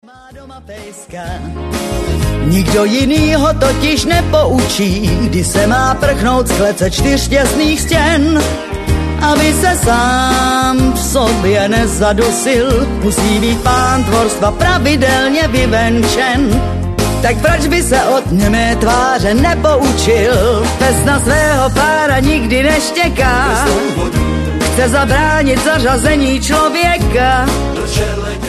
Má doma pejska, nikdo jiný ho totiž nepoučí, kdy se má prchnout z klece 4 těsných stěn. Aby se sám v sobě nezadusil, musí být pán tvorstva pravidelně vyvenčen. Tak proč by se od němé tváře nepoučil? Pes na svého pára nikdy neštěká, chce zabránit zařazení člověka.